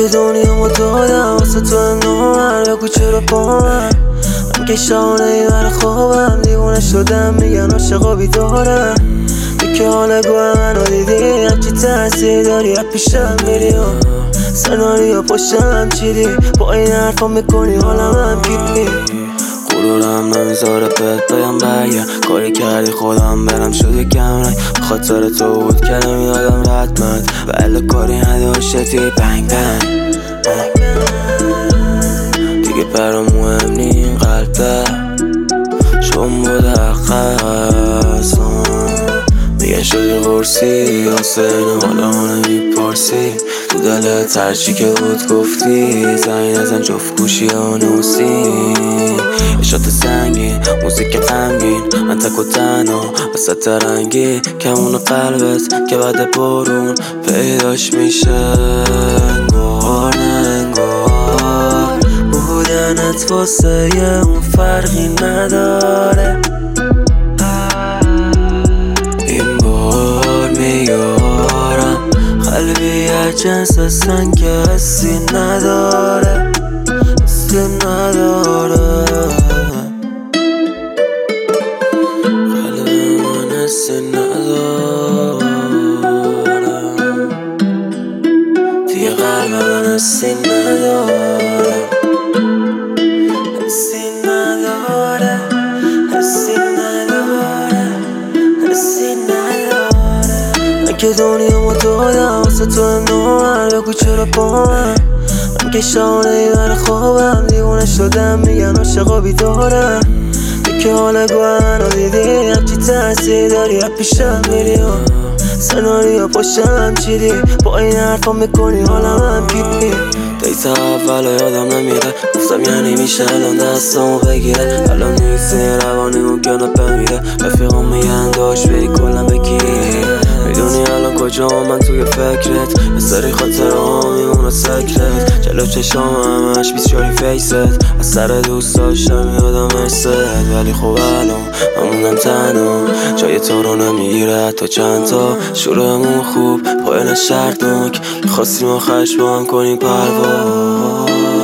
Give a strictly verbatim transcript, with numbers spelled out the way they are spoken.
که دنیا ما دادم واسه تو نومر بگو چرا با من من که شانه ای بر خوابم دیوونه شدم میگن عاشقا بیدارم تو که حال گوه منو دیدی هرچی تحصیل داری از پیشم میری سناریو پشتم چیدی با این حرفا میکنی حالم هم پیپی غرورم نمیذاره بهت بگم برگرد کاری کردی خودم برم شده کم رنگ بخاطر تو بود کردم یادم ردمند و الا کاری نداشتی بنگ بنگ دیگه برام مهم نی این قلبه چون بوده قصم میگن شدی قرصی حسین حالا ما نمیپرسی تو دلت هرچی که بود گفتی زنگ نزن جفت گوشی ها نوسی اشات سنگین موزیک غمگین من تک و تنها وسط رنگی کمون قلبت که بعد بارون پیداش میشه انگار نه انگار بودنت واسه اون فرقی نداره این بار میارم قلبی جنس اصلا که حسی نداره حسی نداره قلب من حسی نداره دیگه قلب من حسی نداره حسی نداره حسی نداره حسی نداره من که دنیا ما دادم واسه تو نومر بگو چرا با من من که شانه ای بر خوابم دیوونه شدم میگن عاشقا بیدارم تو که حال گوه منو دیدی هرچی تحصیل داری از پیشم میری سناریو پشتم چیدی با این حرفا میکنی حالم هم پیپی دیت اول یادم نمیره گفتم یعنی میشه الان دستامو بگیره الان نیستی روانی ممکنه بمیره رفیقام میگن داشت بری کلم بگیری میدونی الان کجا من توی فکرت یه سری خاطره ها میمونه سکرت جلو چشام همش بیچاری فیست از سر دوست داشتم یادم اشست ولی خب الان من موندم تنها جای تو رو نمیگیره حتی چند تا شروعمون خوب پایان شرطناک میخواستیم آخرش با هم کنیم پرواز